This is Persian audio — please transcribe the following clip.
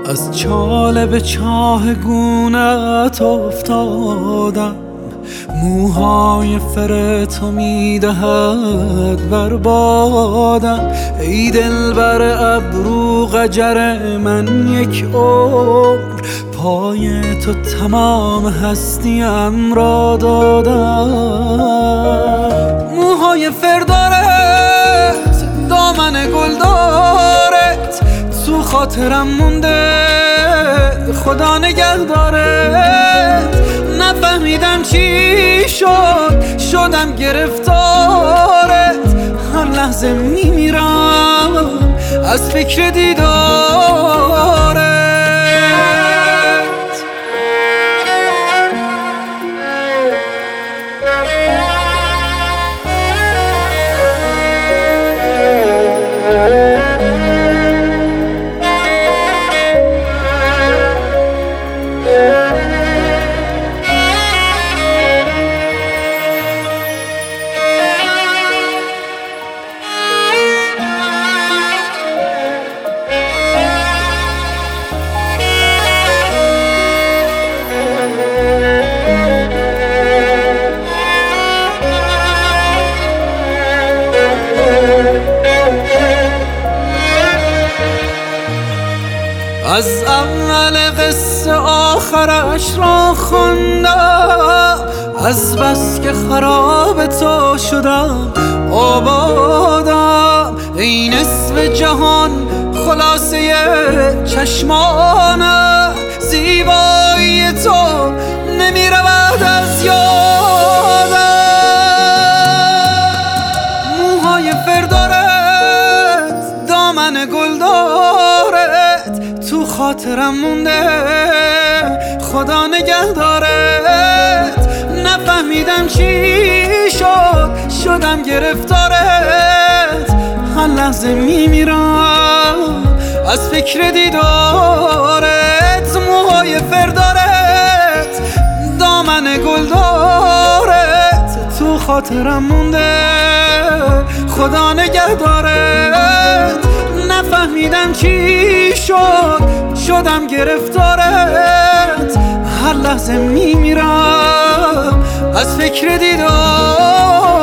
از چاله به چاه گونت افتادم، موهای فر تو میدهد بر بادم. ای دلبر ابرو قجر من یک عمر، پای تو تمام هستیم را دادم. موهای فر دارت، دامن گل دارت، تو خاطرم مونده خدا نگه دارت. نفهمیدم چی شد، شدم گرفتارت، هر لحظه میمیرم از فکر دیدارت. از اول قصه آخرش را خوندم، از بس که خراب تو شدم آبادم. ای نصف جهان خلاصه چشمانم، زیبایی تو نمی رود از یادم. موهای فر دارت، دامن گل دارت، تو خاطرم مونده خدا نگه دارت. نفهمیدم چی شد، شدم گرفتارت، هر لحظه میمیرم از فکر دیدارت. موهای فر دارت، دامن گل دارت، تو خاطرم مونده خدا نگه دارت. نفهمیدم چی شد، شدم گرفتارت، هر لحظه میمیرم از فکر دیدارت.